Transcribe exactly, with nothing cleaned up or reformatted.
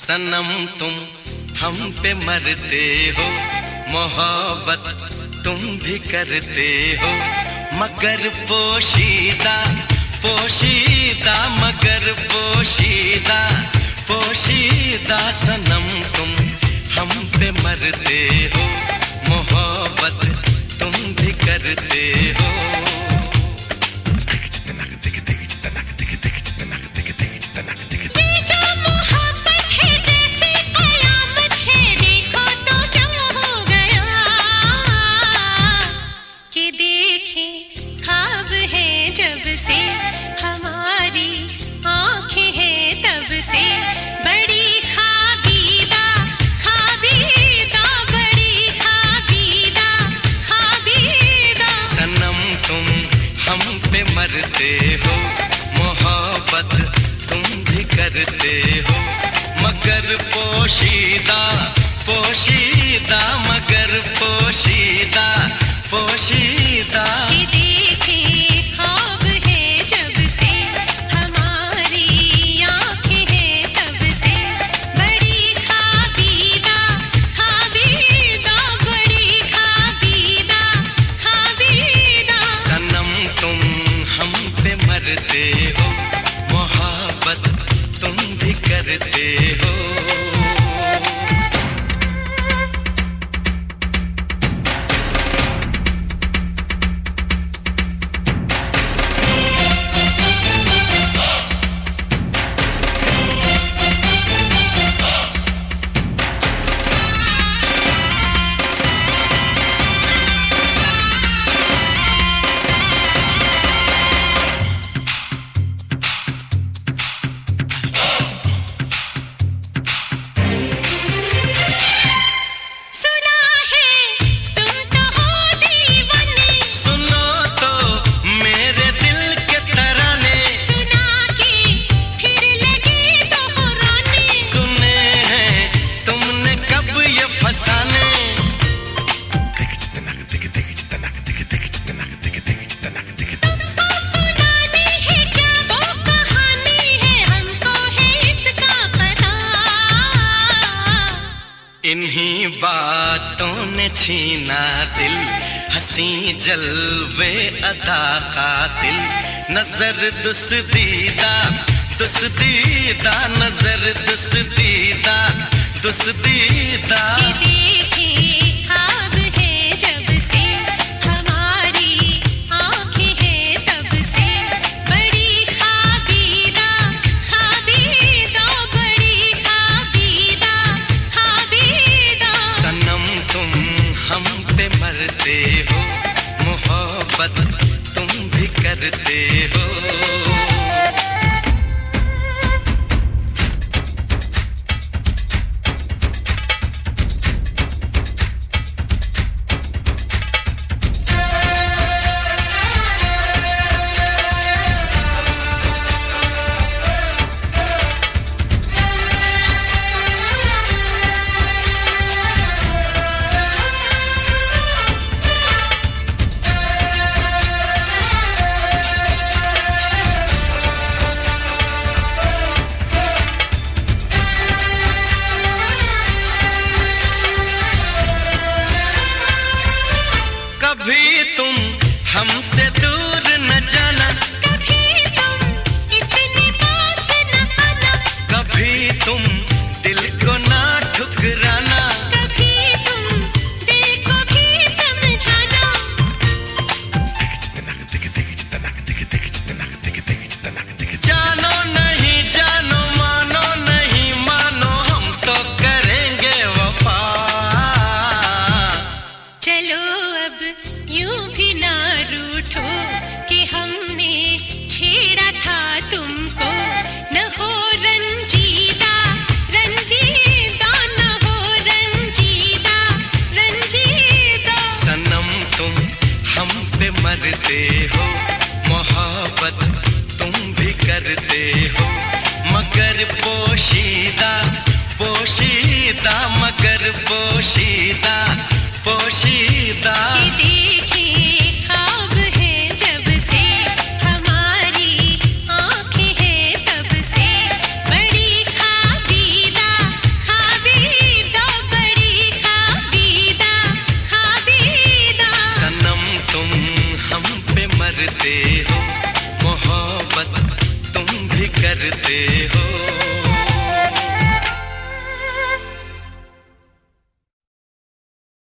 सनम तुम हम पे मरते हो, मोहब्बत तुम भी करते हो, मगर पोशीदा पोशीदा मगर पोशीदा पोशीदा सनम तुम हम पे मरते हो, मोहब्बत तुम भी करते हो। मरते हो, मोहब्बत तुम भी करते हो, मगर पोशीदा पोशीदा मगर पोशीदा पोशीदा। देखे ख्वाब है जब से हमारी आँखें हैं तब से, बड़ी खाबीदा खाबीदा बड़ी खाबीदा खाबीदा। सनम तुम हम पे मरते हो, मोहब्बत तुम भी करते हो। इन्हीं बातों ने छीना दिल, हंसी जलवे अदा कातिल, नजर दुस्दीदा दुस्दीदा नजर दुस्दीदा दुस्दीदा। मरते हो, मोहब्बत तुम भी करते हो। कभी तुम हमसे दूर न जाना, कभी तुम इतने पास न आना, कभी तुम दिल को ना ठुकराना, कभी तुम दिल को भी समझाना। जानो नहीं जानो मानो नहीं मानो हम तो करेंगे वफा। चलो अब यूं भी ना रूठो कि हमने छेड़ा था तुमको, न हो रंजीदा रंजीदा न हो रंजीदा रंजीदा। सनम तुम हम पे मरते हो, मोहब्बत तुम भी करते हो, मगर पोशीदा पोशीदा मगर पोशीदा पोशीदा। देखे ख्वाब है जब से हमारी आँखें हैं तब से, बड़ी खाबीदा मरते हो, मोहब्बत तुम भी करते हो।